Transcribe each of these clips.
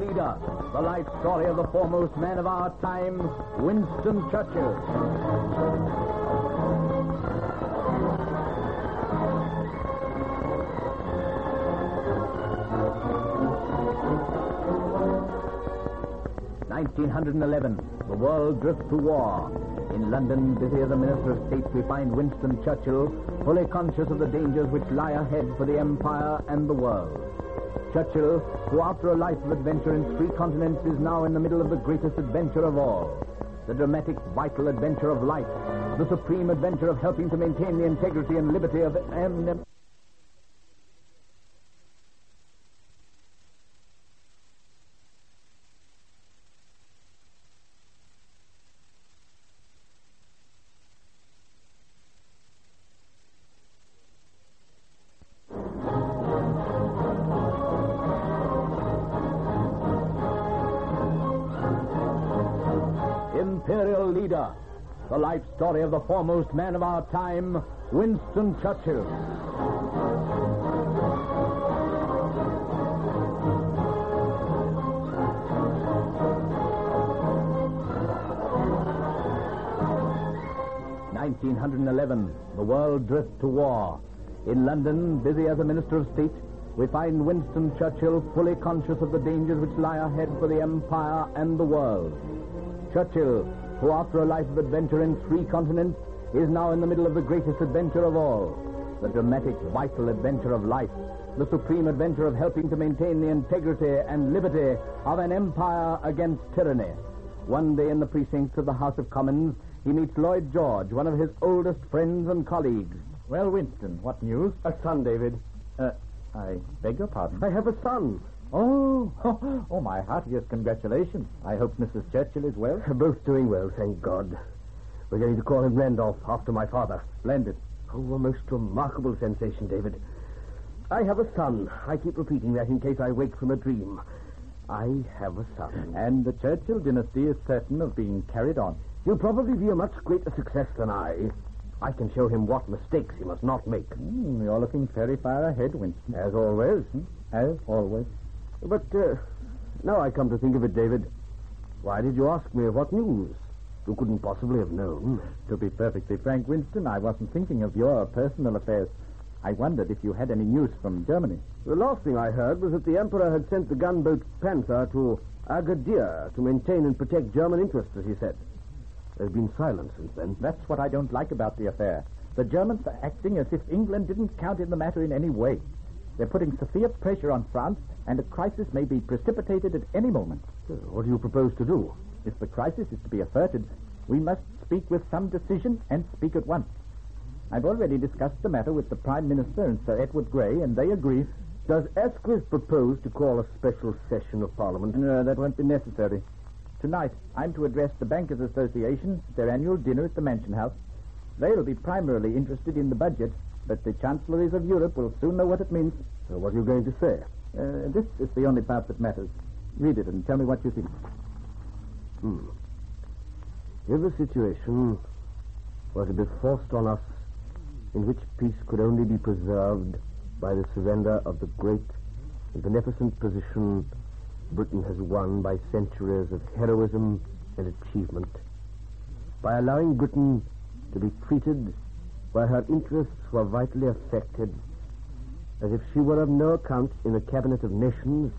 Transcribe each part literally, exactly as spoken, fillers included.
leader, the life story of the foremost man of our time, Winston Churchill. nineteen eleven, the world drifts to war. In London, busy as a Minister of State, we find Winston Churchill fully conscious of the dangers which lie ahead for the Empire and the world. Churchill, who after a life of adventure in three continents is now in the middle of the greatest adventure of all, the dramatic, vital adventure of life, the supreme adventure of helping to maintain the integrity and liberty of an... Imperial leader, the life story of the foremost man of our time, Winston Churchill. nineteen eleven, the world drifts to war. In London, busy as a Minister of State, we find Winston Churchill fully conscious of the dangers which lie ahead for the Empire and the world. Churchill, who after a life of adventure in three continents, is now in the middle of the greatest adventure of all, the dramatic, vital adventure of life, the supreme adventure of helping to maintain the integrity and liberty of an empire against tyranny. One day in the precincts of the House of Commons, he meets Lloyd George, one of his oldest friends and colleagues. Well, Winston, what news? A son, David. Uh, I beg your pardon? I have a son. Oh, oh, oh, my heartiest congratulations. I hope Missus Churchill is well. Both doing well, thank God. We're going to call him Randolph, after my father. Splendid. Oh, a most remarkable sensation, David. I have a son. I keep repeating that in case I wake from a dream. I have a son. And the Churchill dynasty is certain of being carried on. He'll probably be a much greater success than I. I can show him what mistakes he must not make. Mm, you're looking very far ahead, Winston. As always. Hmm? As always. But uh, now I come to think of it, David, why did you ask me of what news? You couldn't possibly have known. To be perfectly frank, Winston, I wasn't thinking of your personal affairs. I wondered if you had any news from Germany. The last thing I heard was that the Emperor had sent the gunboat Panther to Agadir to maintain and protect German interests, as he said. There's been silence since then. That's what I don't like about the affair. The Germans are acting as if England didn't count in the matter in any way. They're putting severe pressure on France, and a crisis may be precipitated at any moment. What do you propose to do? If the crisis is to be averted, we must speak with some decision and speak at once. I've already discussed the matter with the Prime Minister and Sir Edward Grey, and they agree. Does Asquith propose to call a special session of Parliament? No, that won't be necessary. Tonight, I'm to address the Bankers' Association at their annual dinner at the Mansion House. They'll be primarily interested in the budget, but the chancelleries of Europe will soon know what it means. So what are you going to say? Uh, this is the only part that matters. Read it and tell me what you think. Hmm. If the situation were to be forced on us, in which peace could only be preserved by the surrender of the great and beneficent position Britain has won by centuries of heroism and achievement, by allowing Britain to be treated where her interests were vitally affected, as if she were of no account in a cabinet of nations,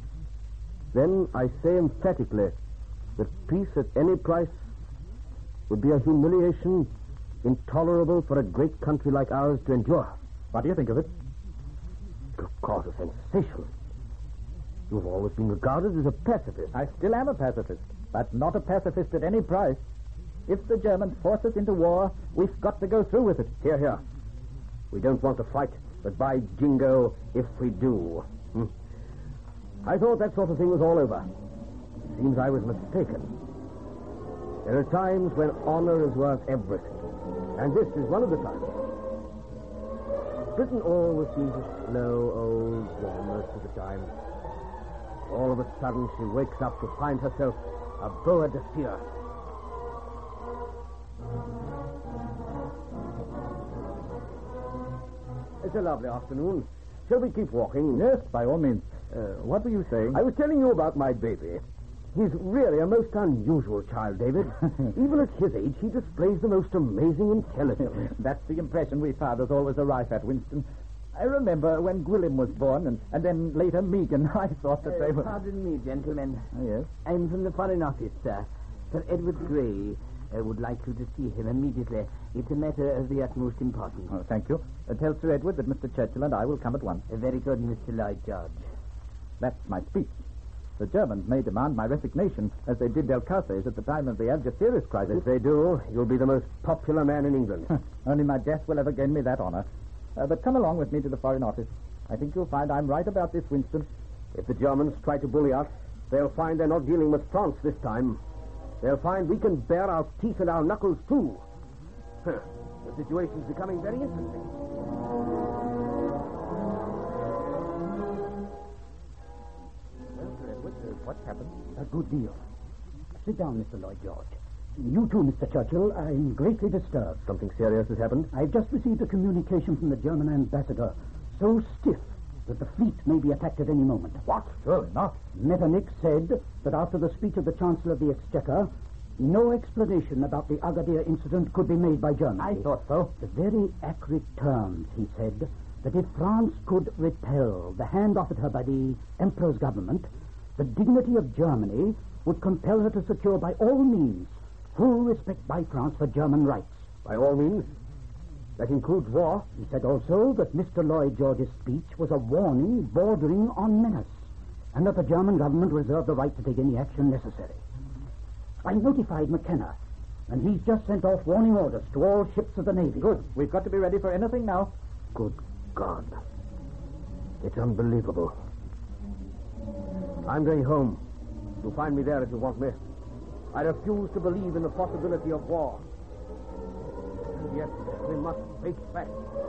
then I say emphatically that peace at any price would be a humiliation intolerable for a great country like ours to endure. What do you think of it? It could cause a sensation. You've always been regarded as a pacifist. I still am a pacifist, but not a pacifist at any price. If the Germans force us into war, we've got to go through with it. Here, here. We don't want to fight, but by jingo, if we do. Hmm. I thought that sort of thing was all over. It seems I was mistaken. There are times when honor is worth everything, and this is one of the times. Britain always seems a slow old woman most of the time. All of a sudden, she wakes up to find herself a Boa de Fear. It's a lovely afternoon. shall we keep walking? Yes, by all means. Uh, what were you saying? I was telling you about my baby. He's really a most unusual child, David. Even at his age, he displays the most amazing intelligence. That's the impression we fathers always arrive at, Winston. I remember when Gwilym was born, and, and then later Megan, I thought that Uh, they were... Pardon me, gentlemen. Oh, yes? I'm from the Foreign Office, sir. Sir Edward Grey uh, would like you to see him immediately. It's a matter of the utmost importance. Oh, thank you. Uh, tell Sir Edward that Mister Churchill and I will come at once. Uh, very good, Mister Lloyd George. That's my speech. The Germans may demand my resignation, as they did Delcases at the time of the Algeciras crisis. If they do, you'll be the most popular man in England. Only my death will ever gain me that honor. Uh, but come along with me to the Foreign Office. I think you'll find I'm right about this, Winston. If the Germans try to bully us, they'll find they're not dealing with France this time. They'll find we can bare our teeth and our knuckles, too. Huh. The situation's becoming very interesting. Well, Sir Edward, uh, what's happened? A good deal. Sit down, Mister Lloyd George. You too, Mister Churchill. I'm greatly disturbed. Something serious has happened? I've just received a communication from the German ambassador, so stiff that the fleet may be attacked at any moment. What? Surely not. Metternich said that after the speech of the Chancellor of the Exchequer, no explanation about the Agadir incident could be made by Germany. I thought so. The very accurate terms, he said, that if France could repel the hand offered her by the Emperor's government, the dignity of Germany would compel her to secure by all means full respect by France for German rights. By all means. That includes war. He said also that Mister Lloyd George's speech was a warning bordering on menace, and that the German government reserved the right to take any action necessary. I notified McKenna, and he's just sent off warning orders to all ships of the Navy. Good. We've got to be ready for anything now. Good God. It's unbelievable. I'm going home. You'll find me there if you want me. I refuse to believe in the possibility of war. And yet, we must face facts.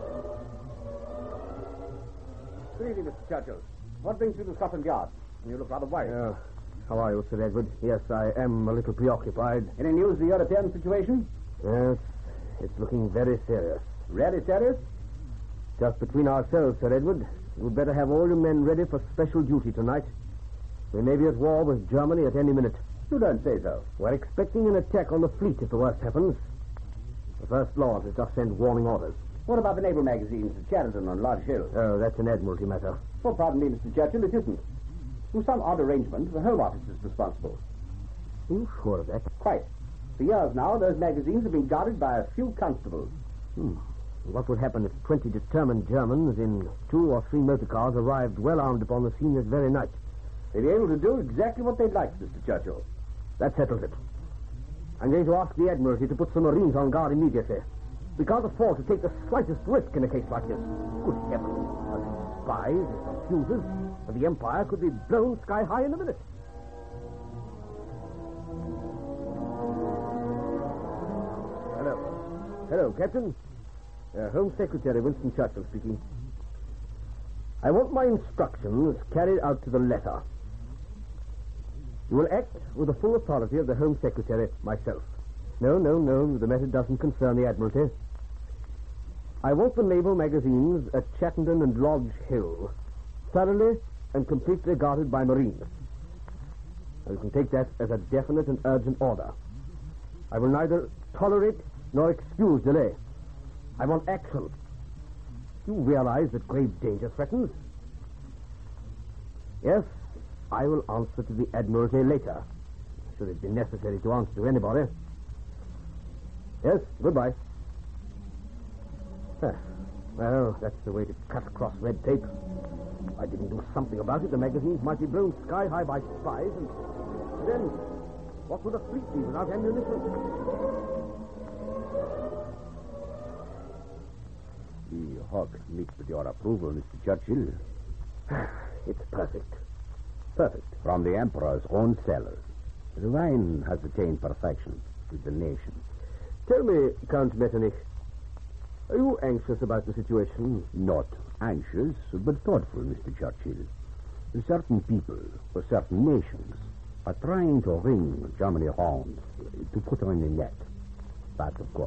Good evening, Mister Churchill. What brings you to Scotland Yard? You look rather worried. Uh, how are you, Sir Edward? Yes, I am a little preoccupied. Any news of the European situation? Yes, it's looking very serious. Really serious? Just between ourselves, Sir Edward, you'd better have all your men ready for special duty tonight. We may be at war with Germany at any minute. You don't say so. We're expecting an attack on the fleet if the worst happens. The First Lord has just sent warning orders. What about the naval magazines at Sheridan on Lodge Hill? Oh, that's an Admiralty matter. Oh, pardon me, Mister Churchill, it isn't. Through some odd arrangement, the Home Office is responsible. Are you sure of that? Quite. For years now, those magazines have been guarded by a few constables. Hmm. What would happen if twenty determined Germans in two or three motor cars arrived well armed upon the scene this very night? They'd be able to do exactly what they'd like, Mister Churchill. That settles it. I'm going to ask the Admiralty to put some Marines on guard immediately. We can't afford to take the slightest risk in a case like this. Good heavens. A spies, some fuses, and the Empire could be blown sky high in a minute. Hello. Hello, Captain. Uh, Home Secretary Winston Churchill speaking. I want my instructions carried out to the letter. You will act with the full authority of the Home Secretary, myself. No, no, no, the matter doesn't concern the Admiralty. I want the naval magazines at Chattenden and Lodge Hill thoroughly and completely guarded by Marines. Now, you can take that as a definite and urgent order. I will neither tolerate nor excuse delay. I want action. You realize that grave danger threatens? Yes, I will answer to the Admiralty later, should it be necessary to answer to anybody. Yes, goodbye. Ah, well, that's the way to cut across red tape. If I didn't do something about it, the magazines might be blown sky high by spies, and then what would a fleet be without ammunition? The Hawk meets with your approval, Mister Churchill. It's perfect. Perfect. From the Emperor's own cellars. The wine has attained perfection with the nation. Tell me, Count Metternich, are you anxious about the situation? Not anxious, but thoughtful, Mister Churchill. Certain people, or certain nations, are trying to ring Germany round, to put her in the net. That, of course,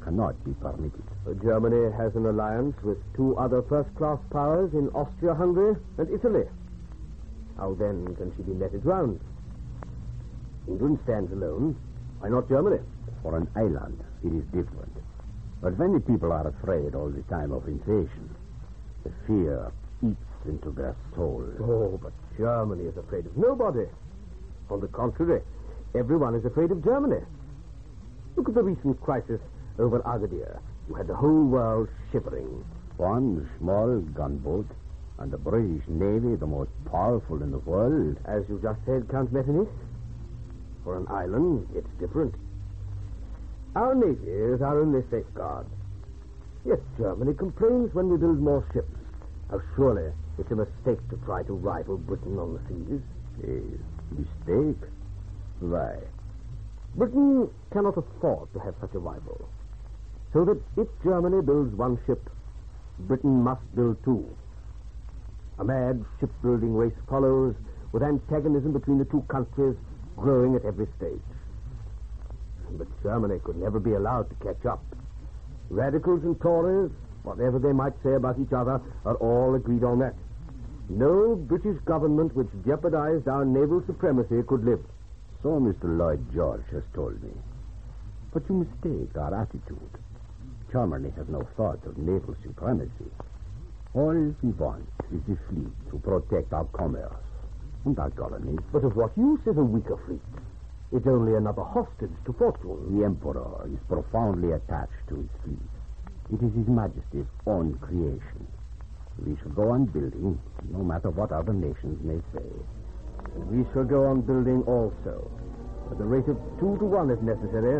cannot be permitted. Germany has an alliance with two other first-class powers in Austria-Hungary and Italy. How then can she be netted round? England stands alone. Why not Germany? For an island, it is different. But when the people are afraid all the time of invasion, the fear eats into their soul. Oh, but Germany is afraid of nobody. On the contrary, everyone is afraid of Germany. Look at the recent crisis over Agadir. You had the whole world shivering. One small gunboat and the British Navy, the most powerful in the world. As you just said, Count Metternich, for an island, it's different. Our navy is our only safeguard. Yet Germany complains when we build more ships. Now, surely it's a mistake to try to rival Britain on the seas. A mistake? Why? Britain cannot afford to have such a rival. So that if Germany builds one ship, Britain must build two. A mad shipbuilding race follows, with antagonism between the two countries growing at every stage. But Germany could never be allowed to catch up. Radicals and Tories, whatever they might say about each other, are all agreed on that. No British government which jeopardized our naval supremacy could live. So Mister Lloyd George has told me. But you mistake our attitude. Germany has no thought of naval supremacy. All we want is a fleet to protect our commerce and our colonies. But of what use is a weaker fleet? It's only another hostage to fortune. The Emperor is profoundly attached to his fleet. It is His Majesty's own creation. We shall go on building, no matter what other nations may say. And we shall go on building also, at the rate of two to one if necessary.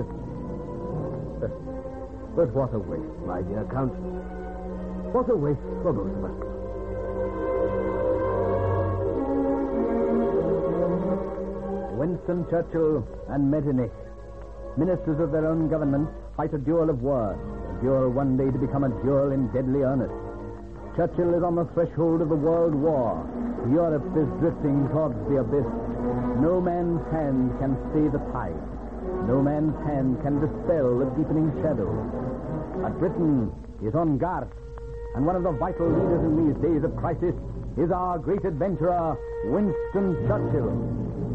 But what a waste, my dear Count. What a waste for both of us. Winston Churchill and Metternich, ministers of their own government, fight a duel of words, a duel one day to become a duel in deadly earnest. Churchill is on the threshold of the World War. Europe is drifting towards the abyss. No man's hand can stay the tide. No man's hand can dispel the deepening shadow. But Britain is on guard, and one of the vital leaders in these days of crisis is our great adventurer, Winston Churchill.